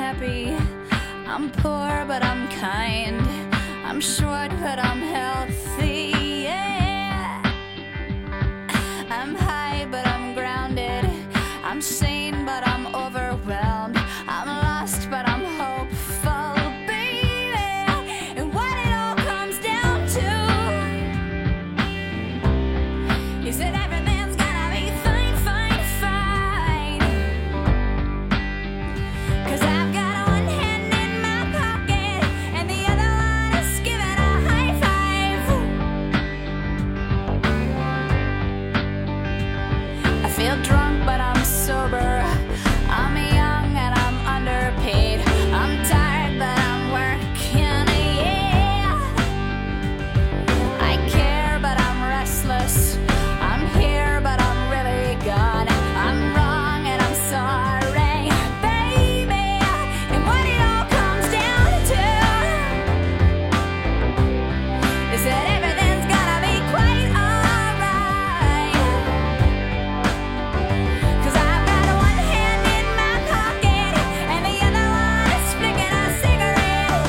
happy. I'm poor, but I'm kind. I'm short, but I'm healthy. Yeah. I'm high, but I'm grounded. I'm sane, but I'm overwhelmed. I'm lost, but I'm hopeful, baby. And what it all comes down to is that everything's gonna be fine, fine, fine. 'Cause I've got one hand in my pocket and the other one is giving a high five. I feel drunk, but I'm sober. I'm young and I'm underpaid. I'm tired, but I'm working, yeah. I care, but I'm restless. I'm here, but I'm really gone. I'm wrong and I'm sorry, baby. And what it all comes down to is that everything's gonna be quite alright. 'Cause I've got one hand in my pocket and the other one is flicking a cigarette.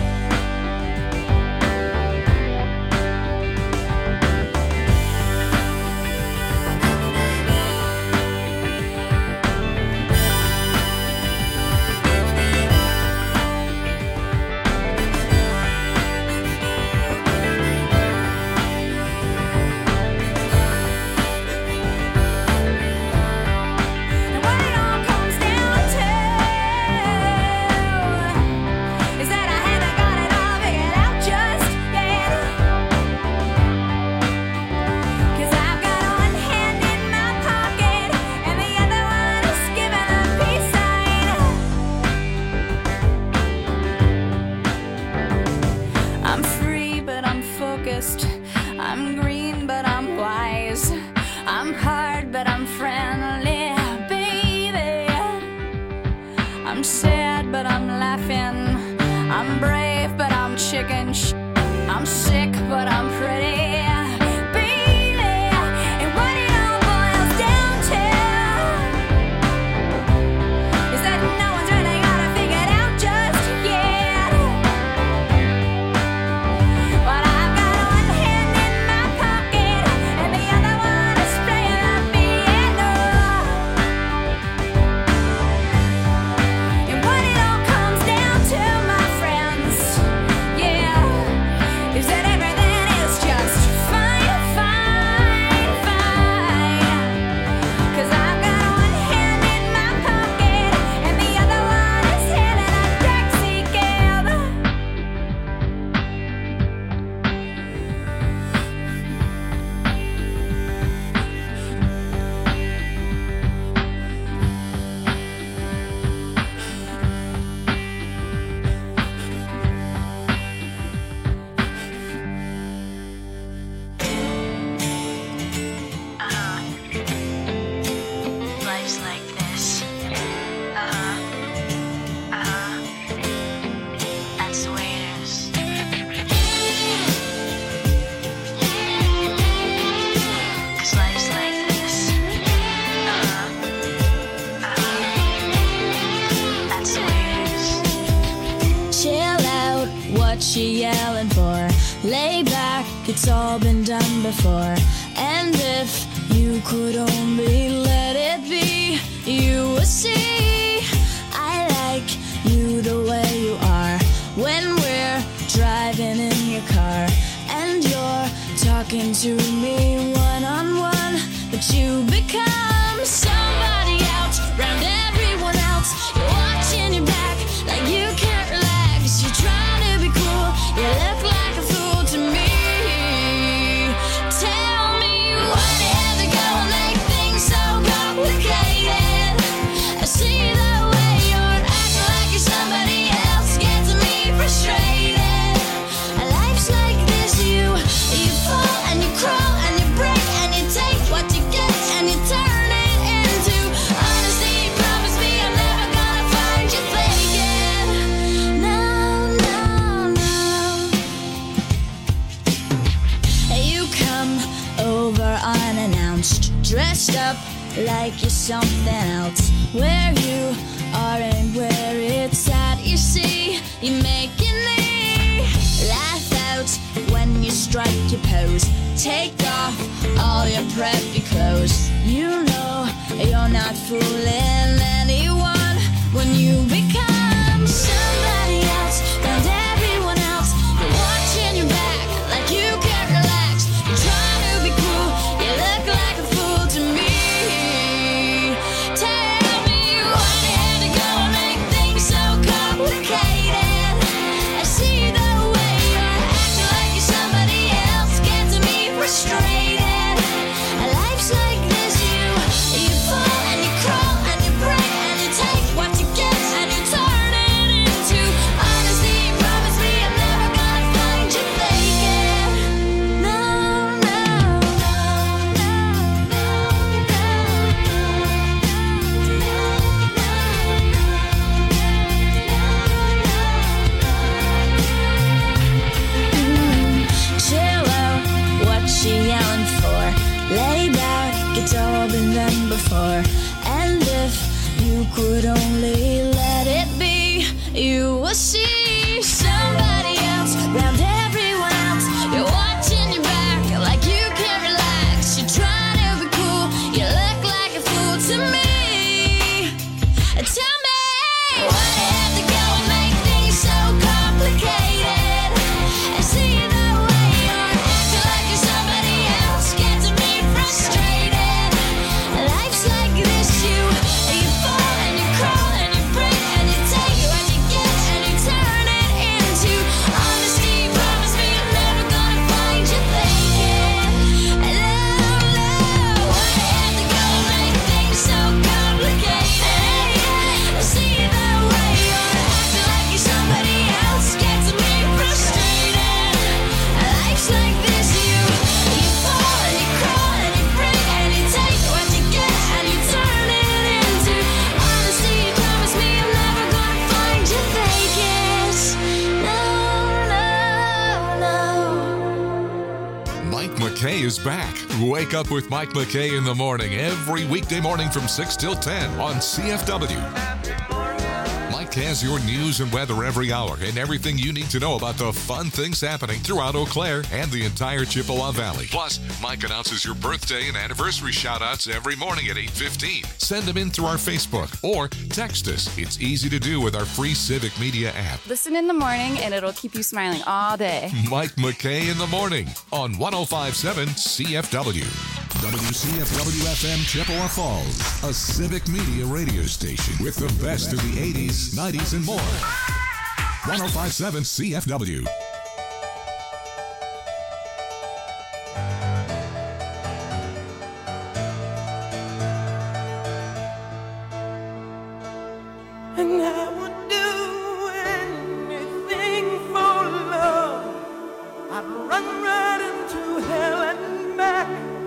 And what it all comes down to is that I haven't got it all figured out just yet. 'Cause I've got one hand in my pocket and the other one is giving a peace sign. I'm free, but I'm focused. I'm green, but I'm wise. I'm hard, but I'm friendly, baby. I'm sad, but I'm laughing. I'm brave, but I'm chicken. I'm sick, but I'm pretty, baby. And what it all boils down to is that no one's really got it figured out just yet. But I've got one hand in my pocket and the other one is playing the piano. And what it all comes down to, my friends, yeah, is that everything is just fine, fine, fine. 'Cause I've got one hand in my pocket and the other one is hailing a taxi cab. Life's like this. That's the way it is. 'Cause life's like this. That's the way it is. Chill out, what you yelling for? Lay back, it's all been done before. And if you could only let it be, you would see I like you the way you are. When we're driving in your car and you're talking to me one-on-one, but you become somebody else round everyone else. You're watching your back like you can't relax. You're trying to be cool, you look like a fool to me. Tell me what ever gonna make things so complicated. I see the way you're acting like you're somebody else, gets me frustrated. Life's like this, you fall and you crawl and you break and you take what you get and you turn it into honesty. Promise me I'm never gonna find you faking. No, no, no. You come over unannounced, dressed up like you're something else. Where you are and where it's preppy clothes. You know you're not fooling anyone when you become somebody else. Around everyone else, you're watching your back like you can't relax. You're trying to be cool, you look like a fool to me. Tell me why you had to go and make things so complicated. I see the way you're acting like you're somebody else, gets me frustrated. Life's like this, you fall and you crawl and you break and you take what you get and you turn it into honesty. Promise me I'm never gonna find you faking. No, no, no, chill out, what she yelling for? Lay back, it's all been done before. And if you could only let it be, you will see somebody else round everyone else. You're watching your back like you can't relax. You're trying to be cool, you look like a fool to me. Tell me why you have to go and make things so complicated. I see the way you're acting like you're somebody else, gets me frustrated. Life's like this, you fall and you crawl and you break and you take what you get and you turn it into honesty. Promise me I'm never gonna find you faking. Love, why you have to go and make things so complicated? I see the way you're acting like you're somebody else, gets me frustrated. Life's like this, you fall and you crawl and you break and you take what you get and you turn it into honesty. Promise me I'm never gonna find you faking. No, no, no. Mike McKay is back. Wake up with Mike McKay in the morning every weekday morning from 6 till 10 on CFW. Mike has your news and weather every hour and everything you need to know about the fun things happening throughout Eau Claire and the entire Chippewa Valley. Plus, Mike announces your birthday and anniversary shout-outs every morning at 8:15. Send them in through our Facebook or text us. It's easy to do with our free Civic Media app. Listen in the morning and it'll keep you smiling all day. Mike McKay in the morning on 105.7 CFW. WCFW-FM Chippewa Falls, a Civic Media radio station with the best of the 80s, 90s, and more. 105.7 CFW. And I would do anything for love. I'd run right into hell and back.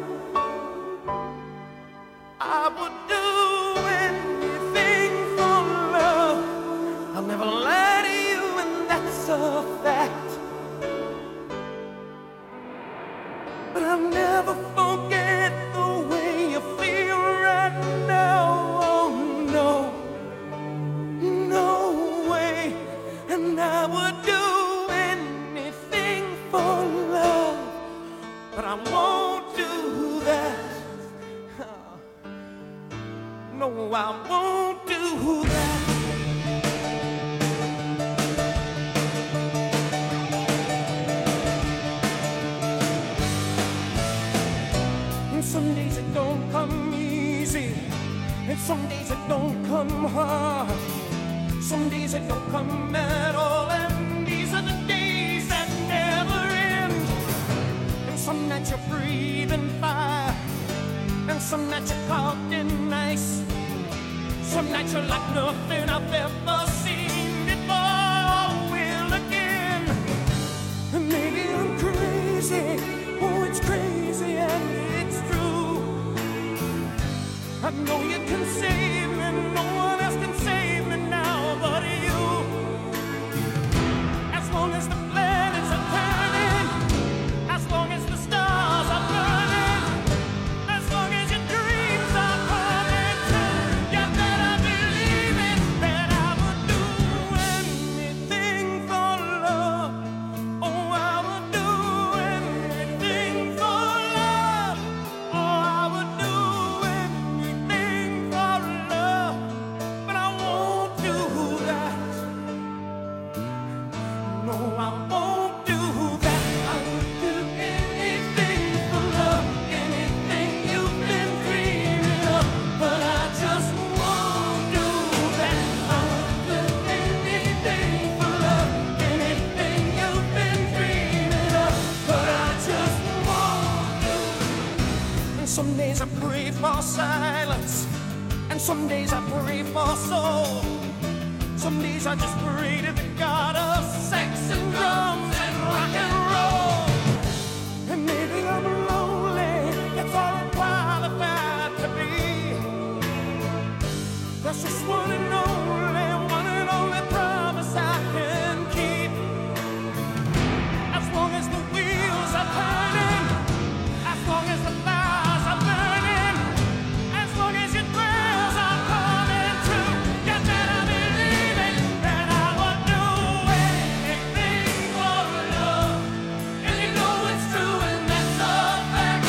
I would do anything for love. I'll never lie to you, and that's a fact. But I'll never forget the way you feel right now. Oh no, no way. And I would do anything for love, but I won't do that. No, I won't do that. And some days it don't come easy, and some days it don't come hard. Some days it don't come at all, and these are the days that never end. And some nights you're breathing fire, and some nights you're caught in ice. Some nights you're like nothing I've ever seen before. Will again, and maybe I'm crazy. Oh, it's crazy and it's true. I know you can save me, no one else can save me now but you. As long as the planets are turning, as long as the stars are burning, as long as your dreams are coming true, you better believe it, that I would do anything for love. Oh, I would do anything for love. Oh, I days I pray for soul. Some days I just pray to the God of sex and drums and rock and roll. And maybe I'm lonely, that's all I'm qualified to be. That's just one and only promise I can keep. As long as the wheels are turning, as long as the fires are burning, as long as your prayers are coming true, you better believe it, that I would do anything for love. And you know it's true, and that's a fact.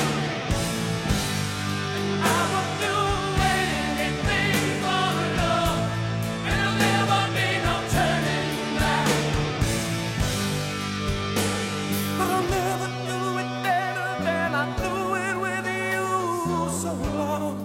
I would do anything for love, and there'll never be no turning back. But I'll never do it better than I do it with you. So long,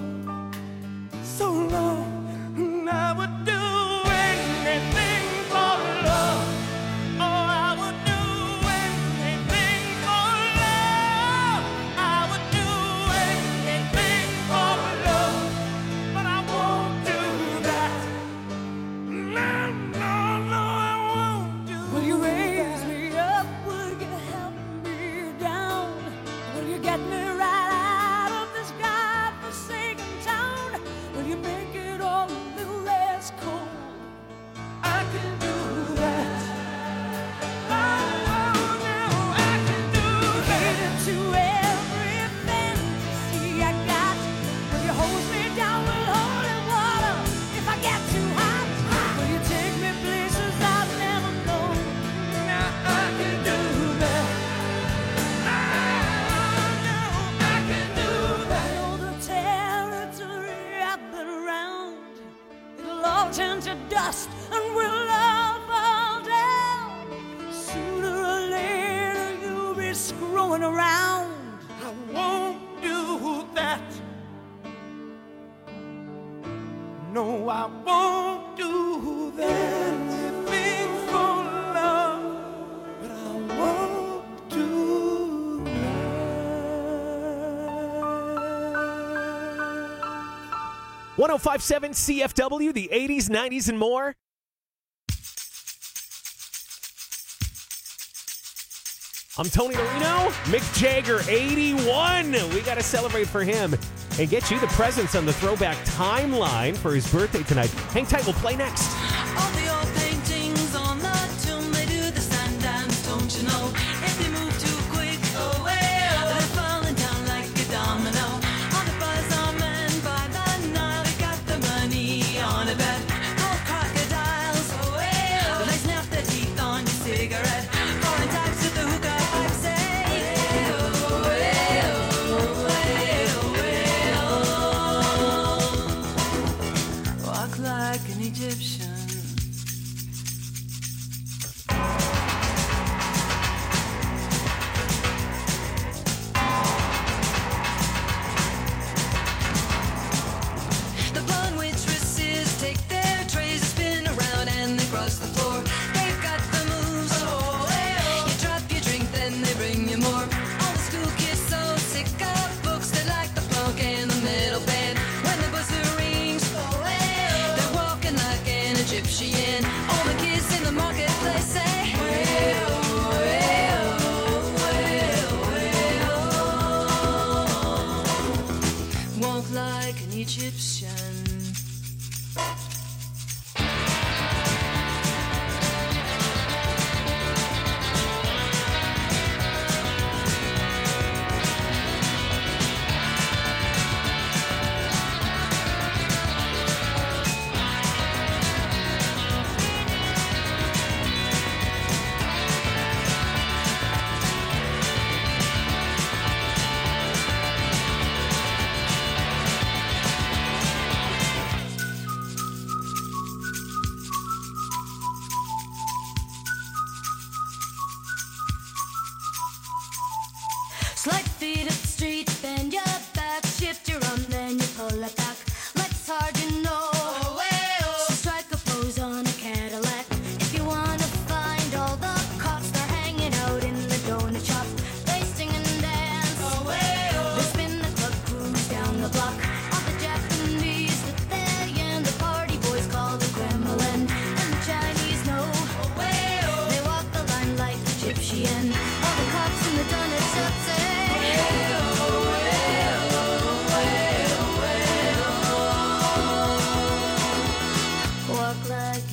and I would do anything for love. Oh, I would do anything for love. I would do anything for love, but I won't do that. No, I won't do that. Will you raise me up? Will you help me down? Will you get me right out of this godforsaken town? Will you make it all a little less cold? I can do that. Oh, no, I can do that. To every fantasy I got, will you hold me down with holy water if I get too hot? Will you take me places I've never known? Now I can do that. Oh, no, I can do I that. know the territory I've been around. It'll all turn to dust and we'll all fall down. Sooner or later you'll be screwing around. I won't do that. No, I won't do that. Anything for love, but I won't do that. 1057 CFW, the 80s, 90s, and more. I'm Tony Marino. Mick Jagger, 81. We got to celebrate for him and get you the presents on the Throwback Timeline for his birthday tonight. Hang tight, we'll play next. All the old paintings on the tomb, they do the sun dance, don't you know? If they move too quick, oh well, they're falling down like a domino. All the buzz on men by the Nile, they got the money on a bet. Gold crocodiles, oh well, they snap their teeth on your cigarette. Foreign types with the hookah pipe say, oh well, oh well. Walk like an Egyptian.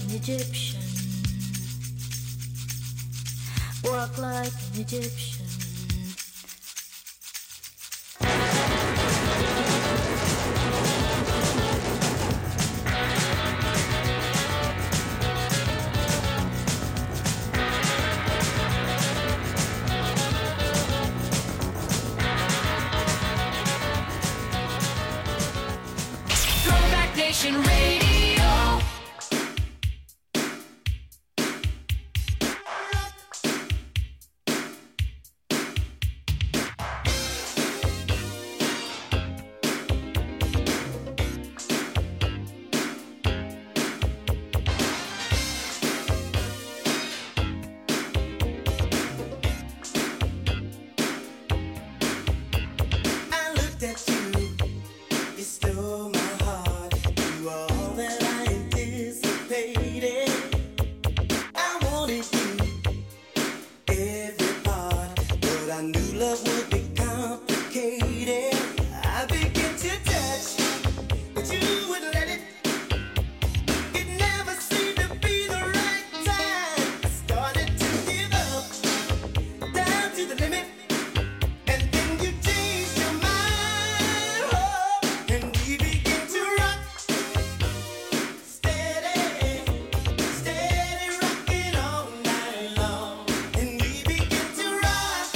an Egyptian. Walk like an Egyptian. Throwback Nation Radio. I looked at you, you stole my heart. You are all that I anticipated. I wanted you, every part, but I knew love would be complicated. I began to touch, but you wouldn't let it. It never seemed to be the right time. I started to give up, down to the limit. And then you changed your mind, oh, and we begin to rock, steady, steady rocking all night long. And we begin to rock,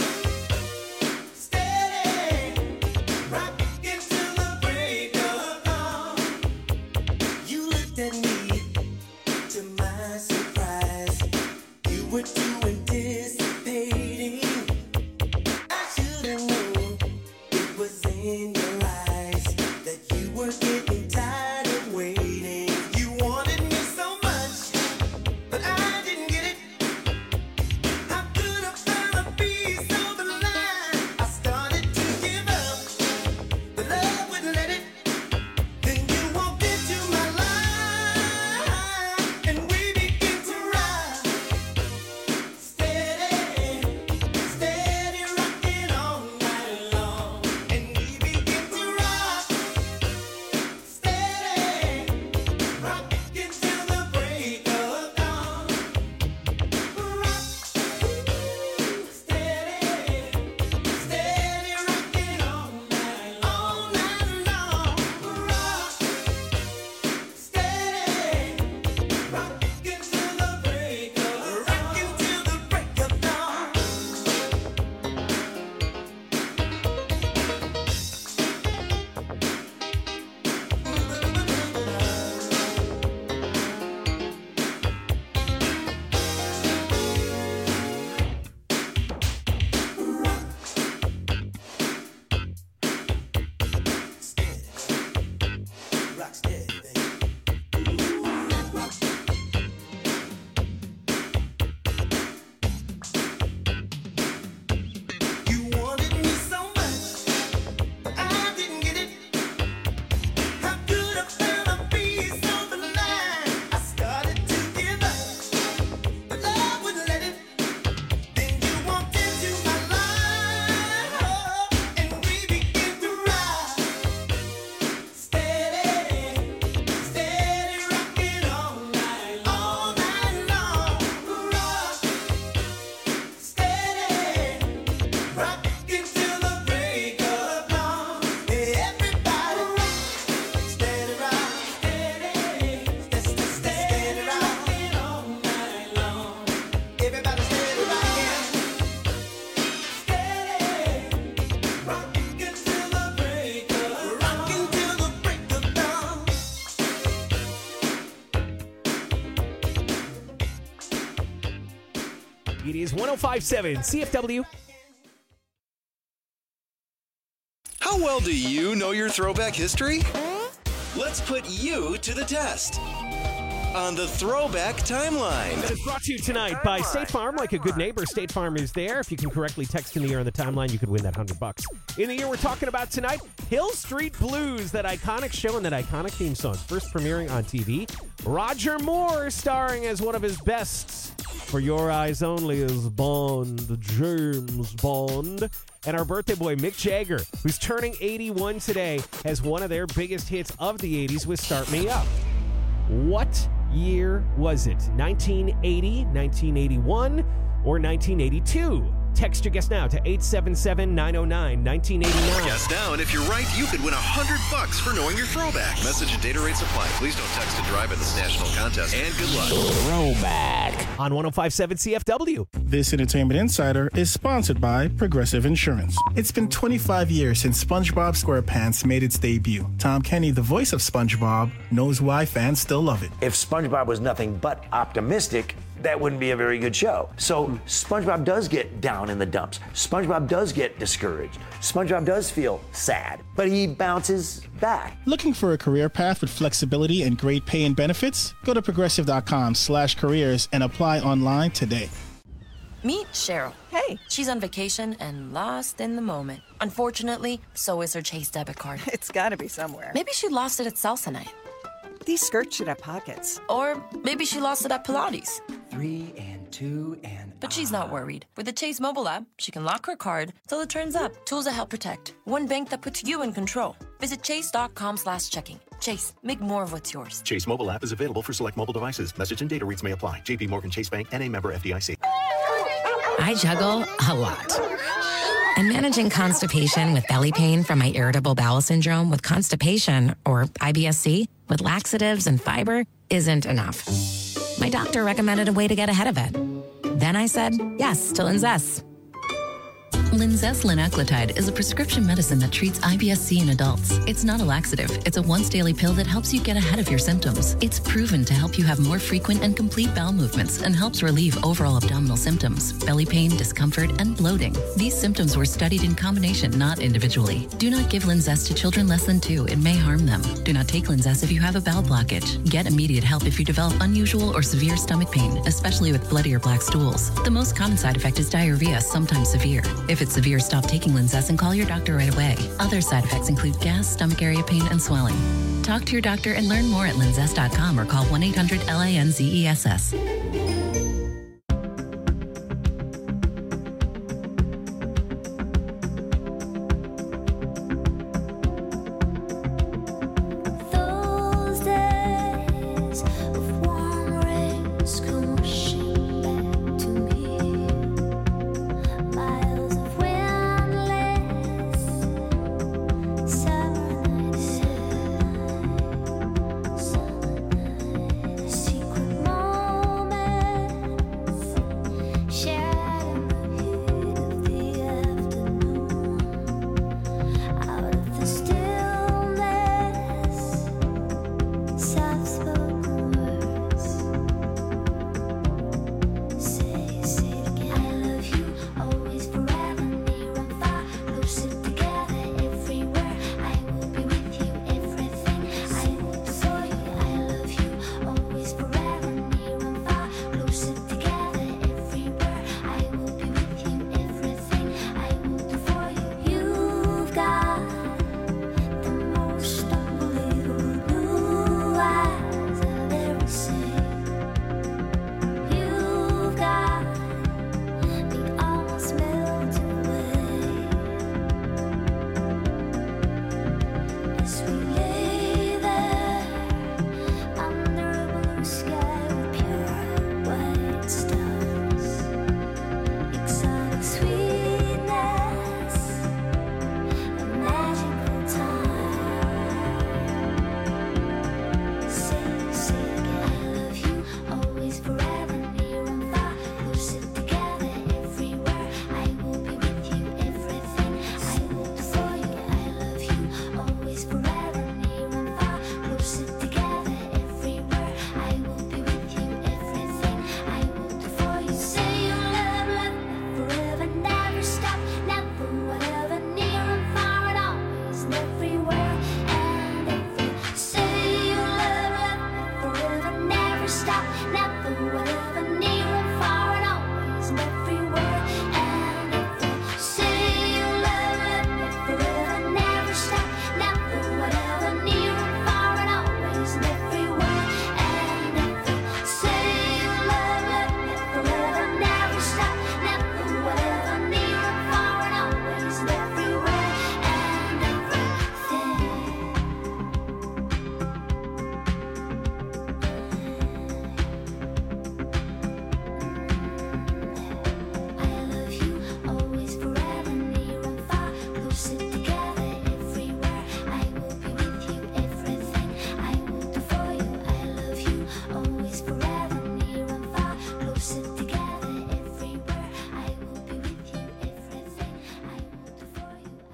steady, rocking till the break of dawn. You looked at me, to my surprise, you were too anticipating. I should've known it was in your eyes that you were getting tired of waiting. You wanted me so much, but I didn't get it. How could I found a piece of the line? I started to give up, but love wouldn't let it. Then you walked into my life, and we began to ride, steady, steady rocking all night long. And we begin to rock, steady, rocking till the break of dawn. Rock, steady, steady rocking all night long. Rock, steady, rocking till the break of dawn. Rock steady, baby. You wanted me so much, but I didn't get it. How could I found a piece of the line? I started to give up, but love wouldn't let it. Then you walked into my life, oh, and we began to ride, steady, steady rocking all night long. Rock, steady, rocking till the break of dawn. Everybody rock, steady rock, steady rocking all night long. Everybody steady rocking, steady rocking till the break of dawn. It is 105.7 CFW. How well do you know your throwback history? Let's put you to the test on the Throwback Timeline. It's brought to you tonight by State Farm. Like a good neighbor, State Farm is there. If you can correctly text in the year on the timeline, you could win that $100. In the year we're talking about tonight, Hill Street Blues, that iconic show and that iconic theme song, first premiering on TV. Roger Moore starring as one of his bests. For Your Eyes Only is Bond, James Bond. And our birthday boy, Mick Jagger, who's turning 81 today, has one of their biggest hits of the 80s with Start Me Up. What year was it? 1980, 1981, or 1982? Text your guess now to 877-909-1989. Guess now, and if you're right, you could win $100 for knowing your throwback. Message and data rates apply. Please don't text to drive in this national contest. And good luck. Throwback on 105.7 CFW. This Entertainment Insider is sponsored by Progressive Insurance. It's been 25 years since SpongeBob SquarePants made its debut. Tom Kenny, the voice of SpongeBob, knows why fans still love it. If SpongeBob was nothing but optimistic, that wouldn't be a very good show. So SpongeBob does get down in the dumps. SpongeBob does get discouraged. SpongeBob does feel sad, but he bounces back. Looking for a career path with flexibility and great pay and benefits? Go to progressive.com/careers and apply online today. Meet Cheryl. Hey. She's on vacation and lost in the moment. Unfortunately, so is her Chase debit card. It's gotta be somewhere. Maybe she lost it at salsa night. These skirts should have pockets. Or maybe she lost it at Pilates. 3 and 2 and... But she's not worried. With the Chase mobile app, she can lock her card till it turns up. Tools that help protect. One bank that puts you in control. Visit chase.com/checking. Chase, make more of what's yours. Chase mobile app is available for select mobile devices. Message and data rates may apply. JP Morgan Chase Bank, N.A. member FDIC. I juggle a lot. And managing constipation with belly pain from my irritable bowel syndrome with constipation, or IBS-C, with laxatives and fiber isn't enough. My doctor recommended a way to get ahead of it. Then I said yes to Linzess. Linzess linaclotide is a prescription medicine that treats IBS-C in adults. It's not a laxative. It's a once-daily pill that helps you get ahead of your symptoms. It's proven to help you have more frequent and complete bowel movements and helps relieve overall abdominal symptoms, belly pain, discomfort, and bloating. These symptoms were studied in combination, not individually. Do not give Linzess to children less than 2. It may harm them. Do not take Linzess if you have a bowel blockage. Get immediate help if you develop unusual or severe stomach pain, especially with bloody or black stools. The most common side effect is diarrhea, sometimes severe. If it's severe, stop taking Linzess and call your doctor right away. Other side effects include gas, stomach area pain, and swelling. Talk to your doctor and learn more at linzess.com or call 1-800-LINZESS. Those days of warm rays come rushing back to me. Miles of windless summer nights, secret moments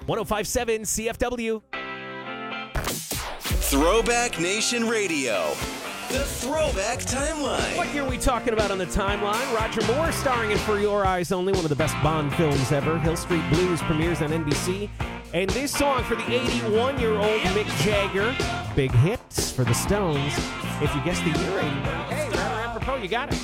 105.7 CFW. Throwback Nation Radio. The Throwback Timeline. What year are we talking about on the timeline? Roger Moore starring in For Your Eyes Only, one of the best Bond films ever. Hill Street Blues premieres on NBC. And this song for the 81-year-old Mick Jagger. Big hits for the Stones. If you guess the year, 81. Hey, rather apropos, you got it.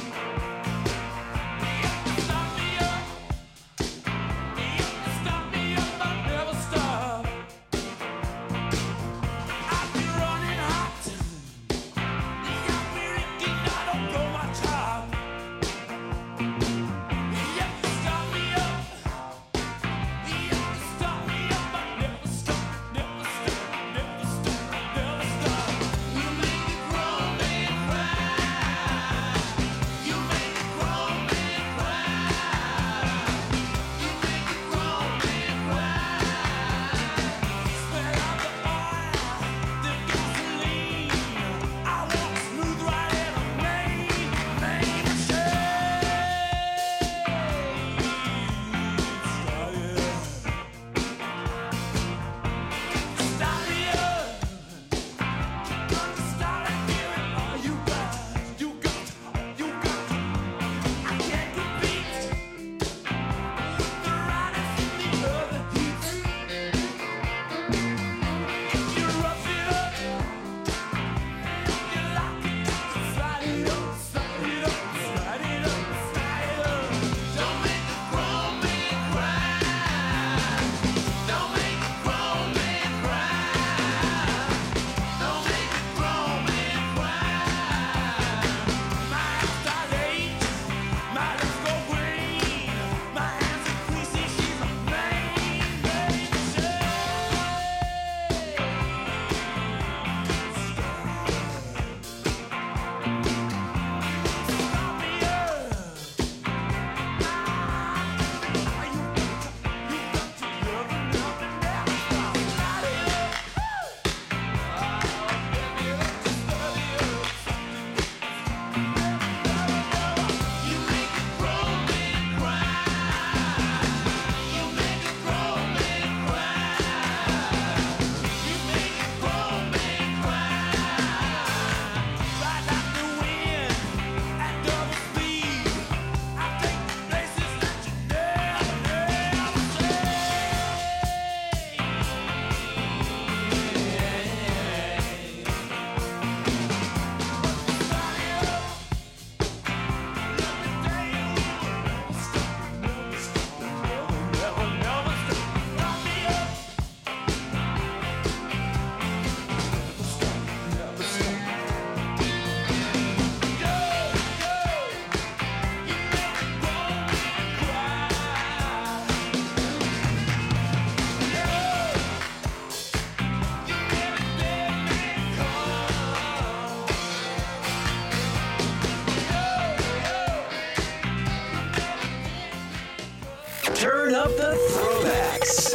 Turn up the throwbacks.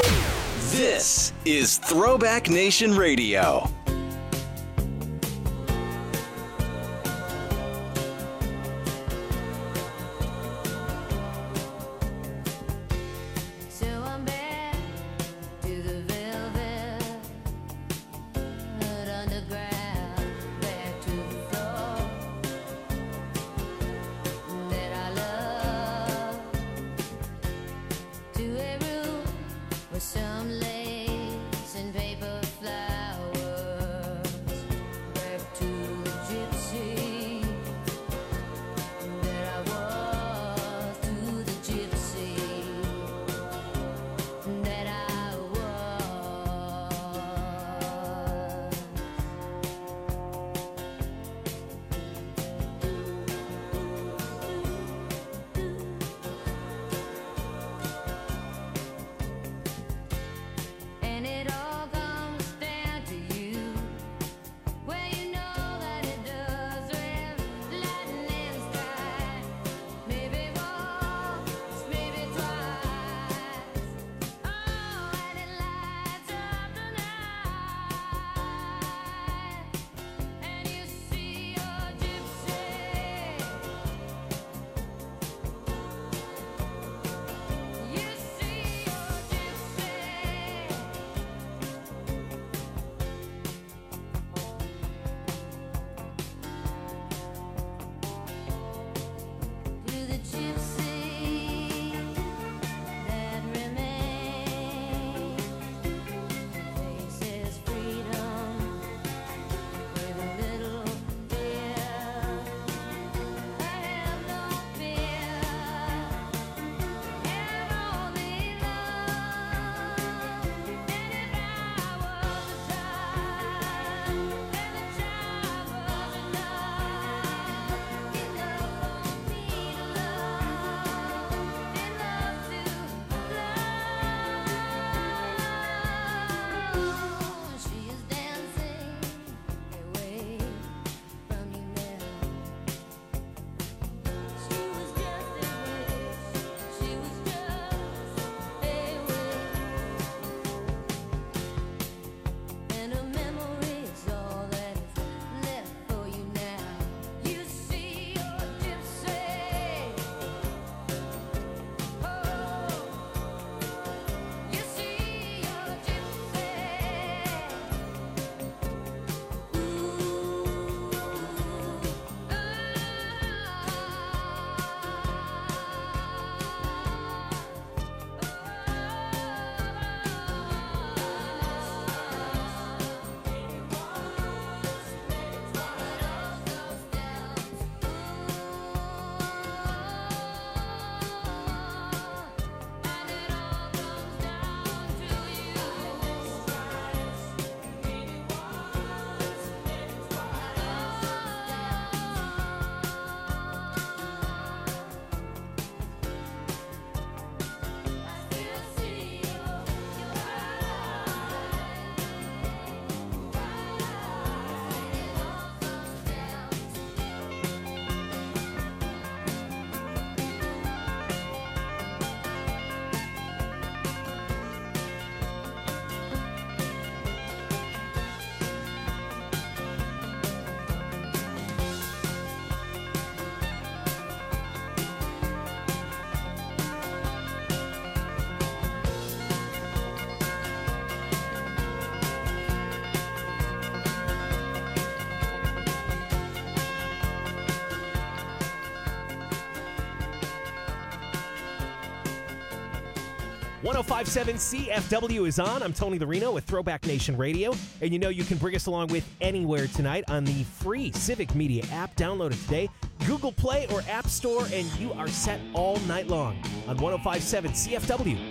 This is Throwback Nation Radio. Some lace and paper flowers. 105.7 CFW is on. I'm Tony Larino with Throwback Nation Radio. And you know you can bring us along with anywhere tonight on the free Civic Media app. Download it today. Google Play or App Store, and you are set all night long on 105.7 CFW.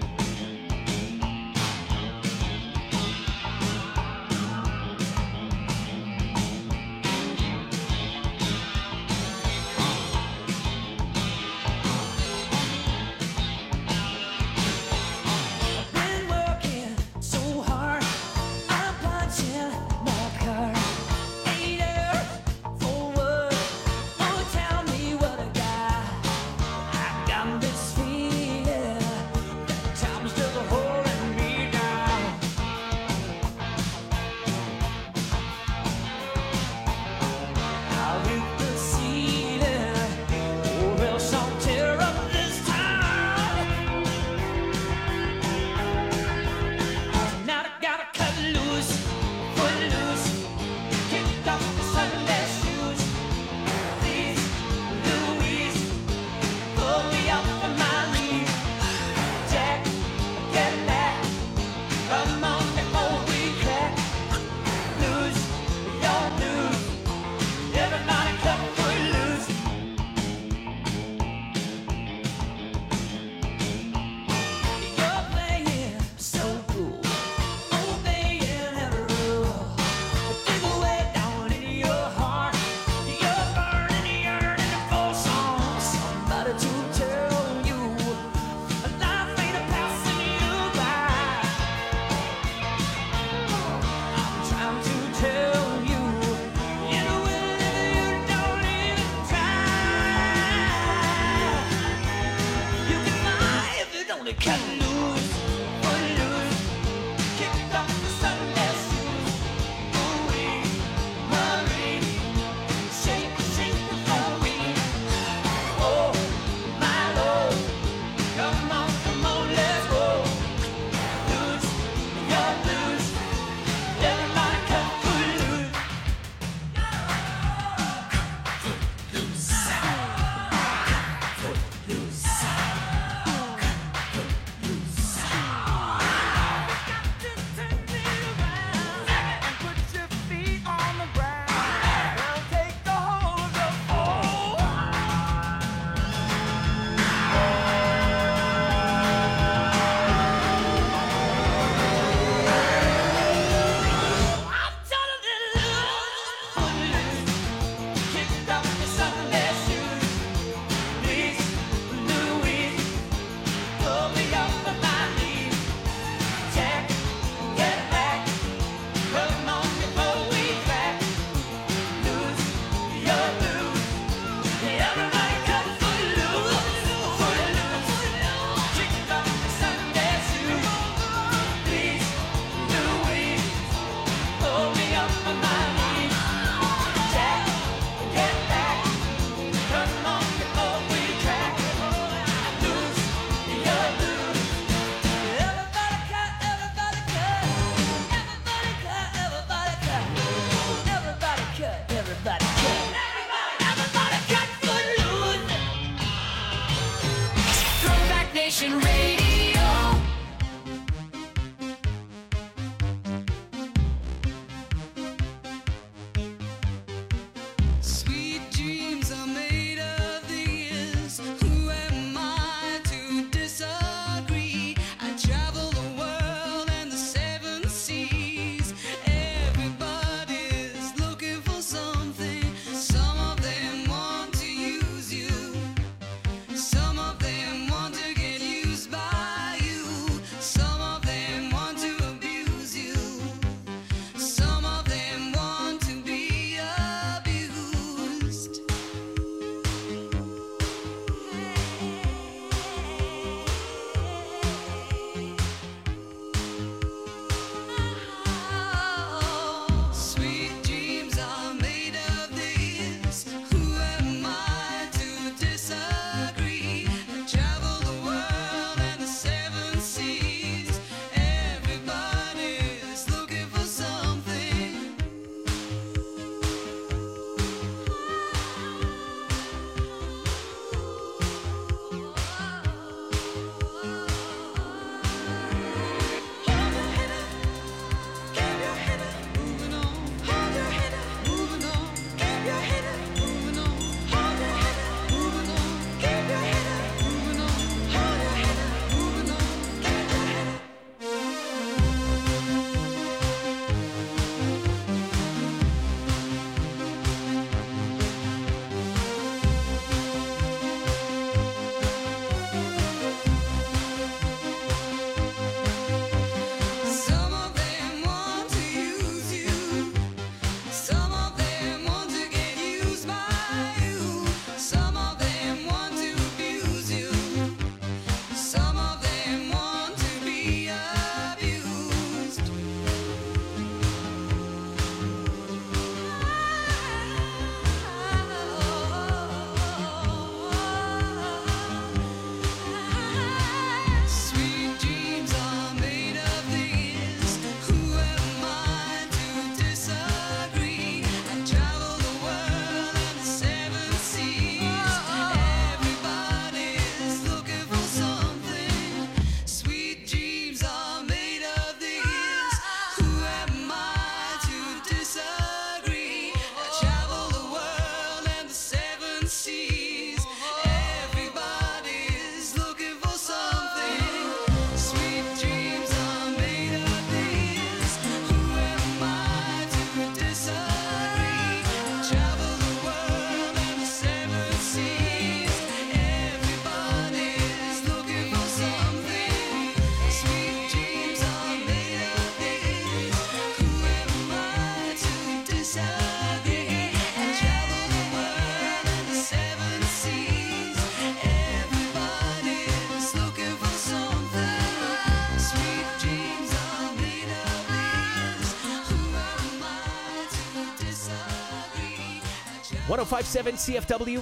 105.7 CFW.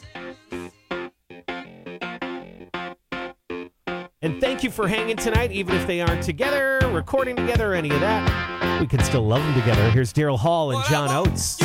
And thank you for hanging tonight, even if they aren't together, recording together, or any of that. We can still love them together. Here's Daryl Hall and John Oates.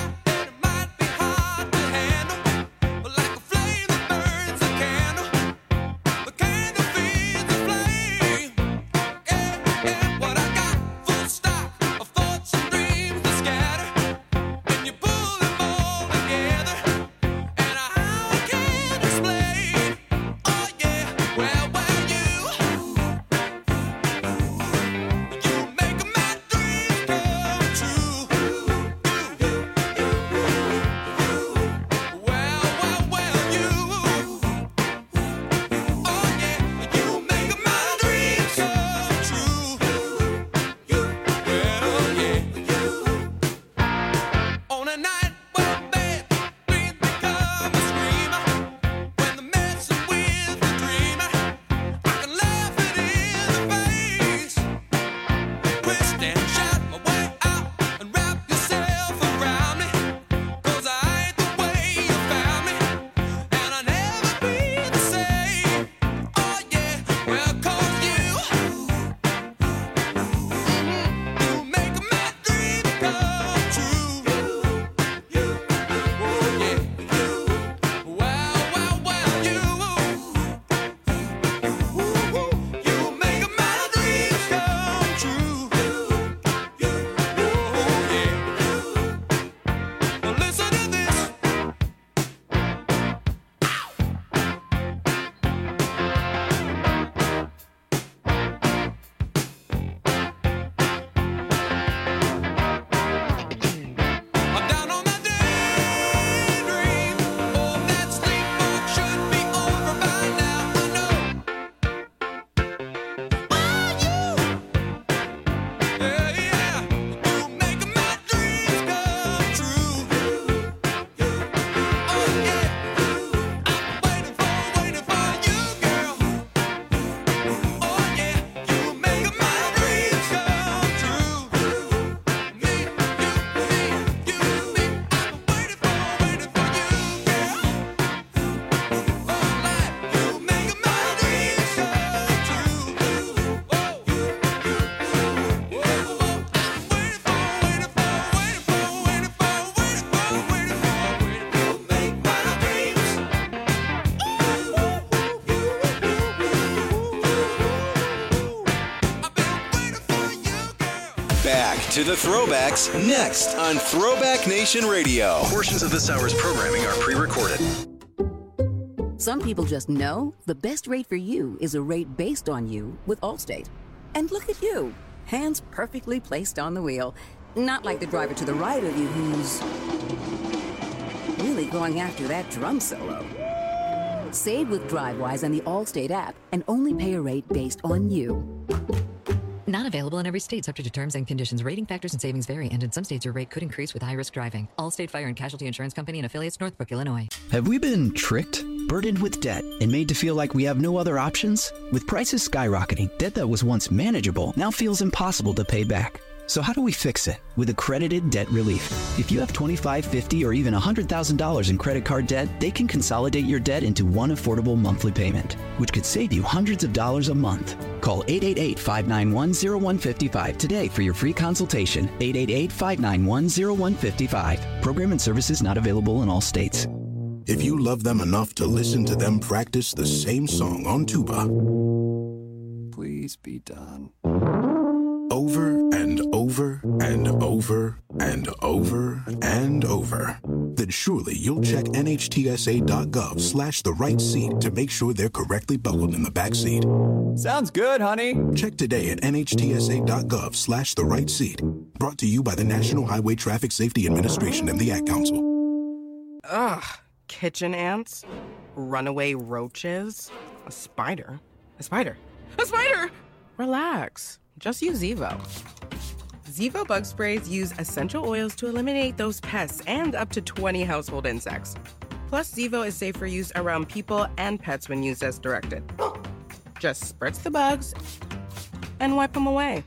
Back to the throwbacks next on Throwback Nation Radio. Portions of this hour's programming are pre-recorded. Some people just know the best rate for you is a rate based on you with Allstate. And look at you, hands perfectly placed on the wheel. Not like the driver to the right of you who's really going after that drum solo. Save with DriveWise and the Allstate app and only pay a rate based on you. Not available in every state, subject to terms and conditions. Rating factors and savings vary, and in some states your rate could increase with high-risk driving. Allstate Fire and Casualty Insurance Company and affiliates, Northbrook, Illinois. Have we been tricked, burdened with debt, and made to feel like we have no other options? With prices skyrocketing, debt that was once manageable now feels impossible to pay back. So how do we fix it? With accredited debt relief. If you have $25,000, $50,000, or even $100,000 in credit card debt, they can consolidate your debt into one affordable monthly payment, which could save you hundreds of dollars a month. Call 888-591-0155 today for your free consultation. 888-591-0155. Program and services not available in all states. If you love them enough to listen to them practice the same song on tuba, please be done. Over and over and over and over and over, then surely you'll check NHTSA.gov/the right seat to make sure they're correctly buckled in the back seat. Sounds good, honey. Check today at NHTSA.gov/the right seat. Brought to you by the National Highway Traffic Safety Administration and the Ad Council. Ugh, kitchen ants, runaway roaches, a spider. A spider. A spider! Relax. Just use Zevo. Zevo bug sprays use essential oils to eliminate those pests and up to 20 household insects. Plus, Zevo is safe for use around people and pets when used as directed. Just spritz the bugs and wipe them away.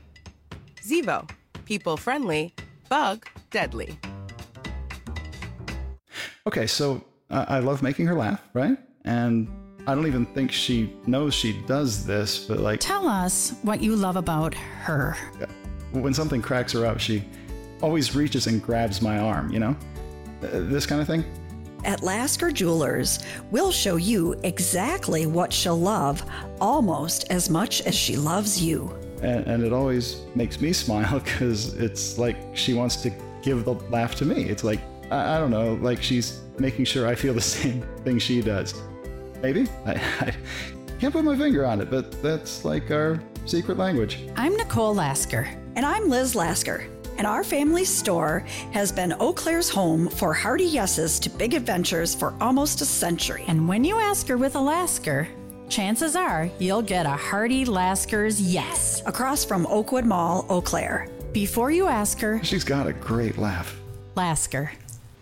Zevo. People friendly, bug deadly. Okay, so I love making her laugh, right? And I don't even think she knows she does this, but like... Tell us what you love about her. When something cracks her up, she always reaches and grabs my arm, you know? This kind of thing. At Lasker Jewelers, we'll show you exactly what she'll love almost as much as she loves you. And it always makes me smile because it's like she wants to give the laugh to me. It's like, I don't know, like she's making sure I feel the same thing she does. Maybe? I can't put my finger on it, but that's like our secret language. I'm Nicole Lasker. And I'm Liz Lasker. And our family store has been Eau Claire's home for hearty yeses to big adventures for almost a century. And when you ask her with a Lasker, chances are you'll get a hearty Lasker's yes. Across from Oakwood Mall, Eau Claire. Before you ask her... She's got a great laugh. Lasker.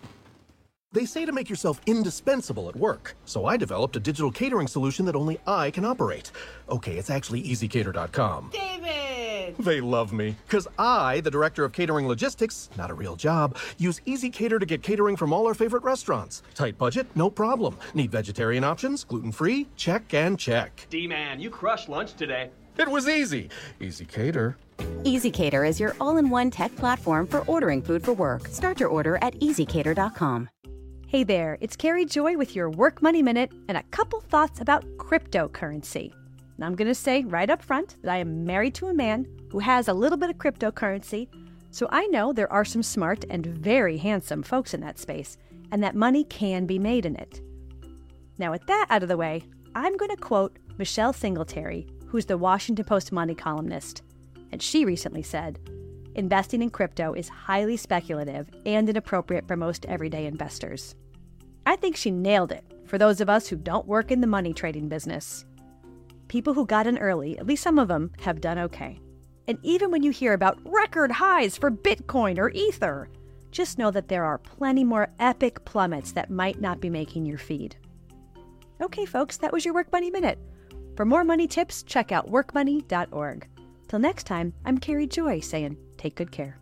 They say to make yourself indispensable at work, so I developed a digital catering solution that only I can operate. Okay, it's actually EasyCater.com. David! They love me, because I, the director of catering logistics, not a real job, use EasyCater to get catering from all our favorite restaurants. Tight budget? No problem. Need vegetarian options? Gluten-free? Check and check. D-Man, you crushed lunch today. It was easy. EasyCater. EasyCater is your all-in-one tech platform for ordering food for work. Start your order at EasyCater.com. Hey there, it's Carrie Joy with your Work Money Minute and a couple thoughts about cryptocurrency. And I'm going to say right up front that I am married to a man who has a little bit of cryptocurrency, so I know there are some smart and very handsome folks in that space, and that money can be made in it. Now with that out of the way, I'm going to quote Michelle Singletary, who's the Washington Post money columnist. And she recently said, investing in crypto is highly speculative and inappropriate for most everyday investors. I think she nailed it for those of us who don't work in the money trading business. People who got in early, at least some of them, have done okay. And even when you hear about record highs for Bitcoin or Ether, just know that there are plenty more epic plummets that might not be making your feed. Okay, folks, that was your Work Money Minute. For more money tips, check out workmoney.org. Till next time, I'm Carrie Joy saying, take good care.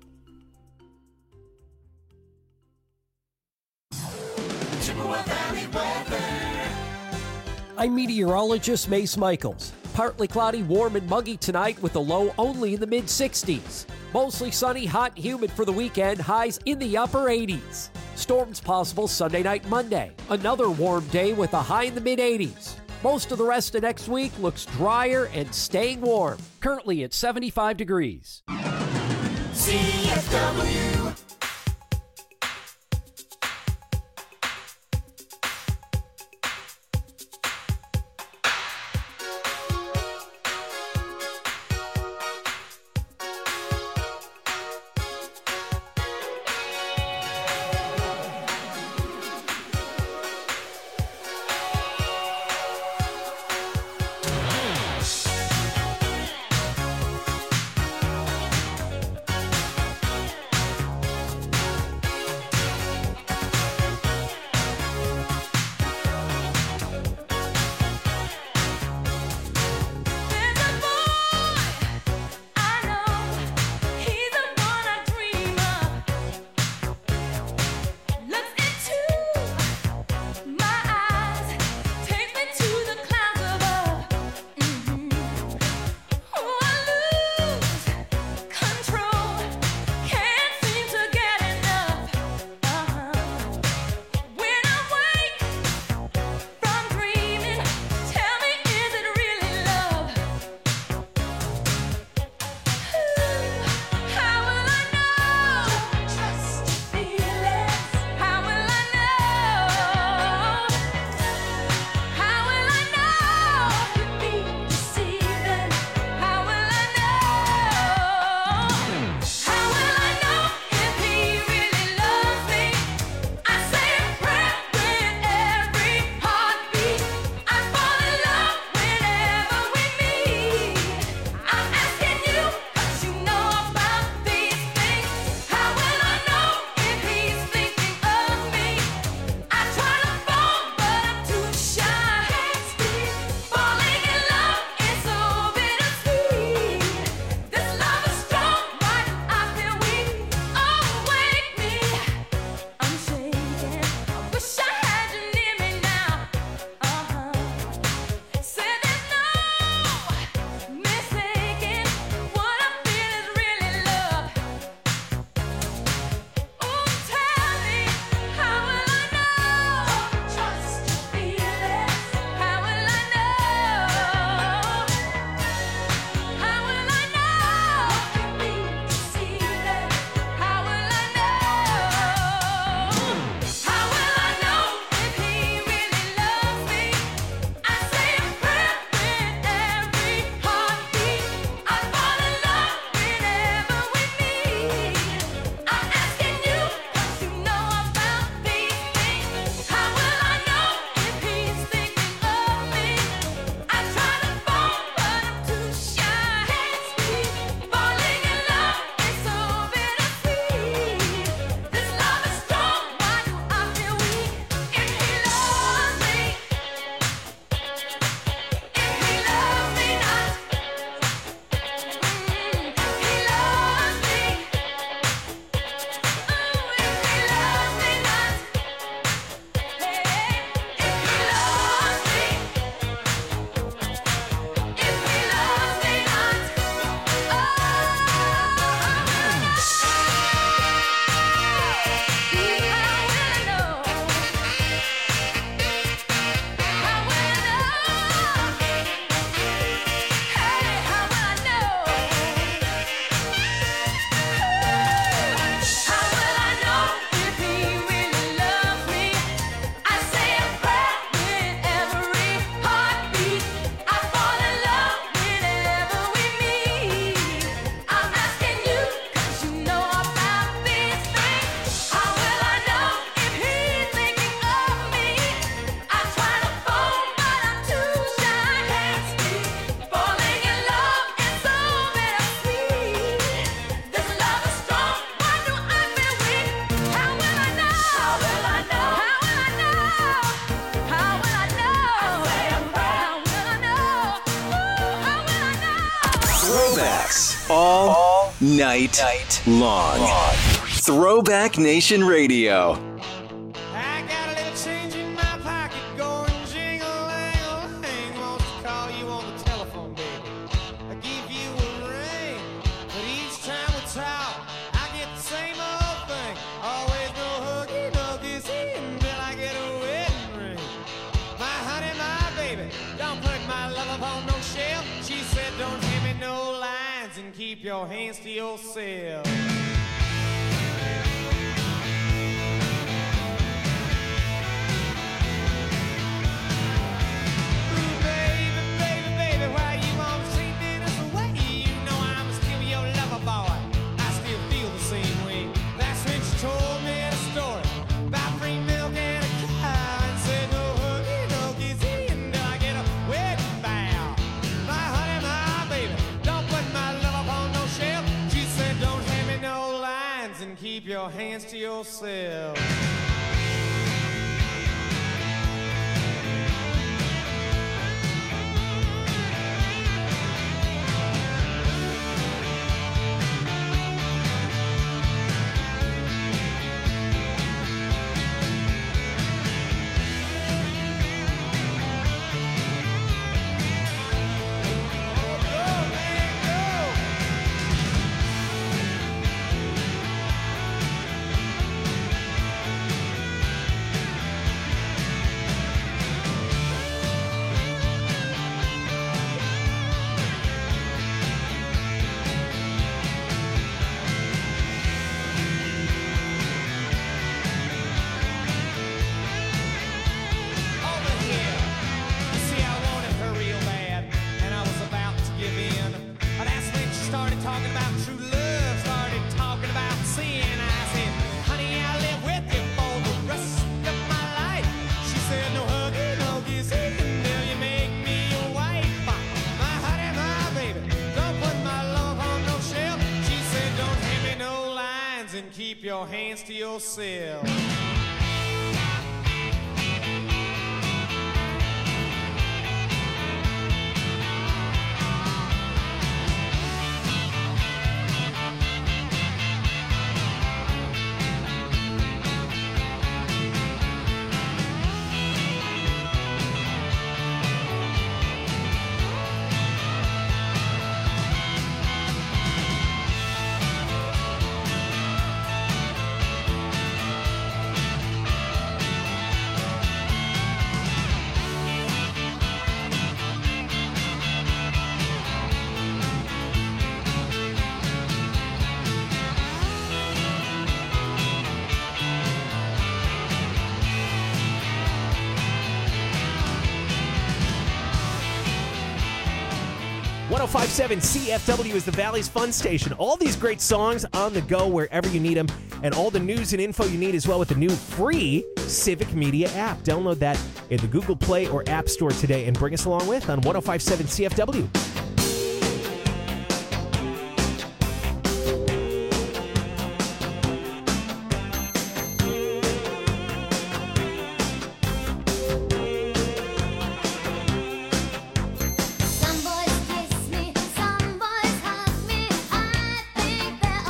I'm meteorologist Mace Michaels. Partly cloudy, warm and muggy tonight with a low only in the mid-60s. Mostly sunny, hot and humid for the weekend, highs in the upper 80s. Storms possible Sunday night, Monday. Another warm day with a high in the mid-80s. Most of the rest of next week looks drier and staying warm. Currently at 75 degrees. CFW. all night long. Throwback Nation Radio. I got a little change in my pocket going jingle-lang-a-lang. Wants to call you on the telephone, baby. I give you a ring, but each time we talk, I get the same old thing. Always no huggy, no kissy until I get a wedding ring. My honey, my baby, don't put my love upon no shelf. She said, don't hand me no lines and keep your hands to yourself. Keep your hands to yourself. Keep your hands to yourself. .5.7 CFW is the Valley's fun station. All these great songs on the go wherever you need them, and all the news and info you need as well with the new free Civic Media app. Download that in the Google Play or App Store today and bring us along with on .5.7 CFW.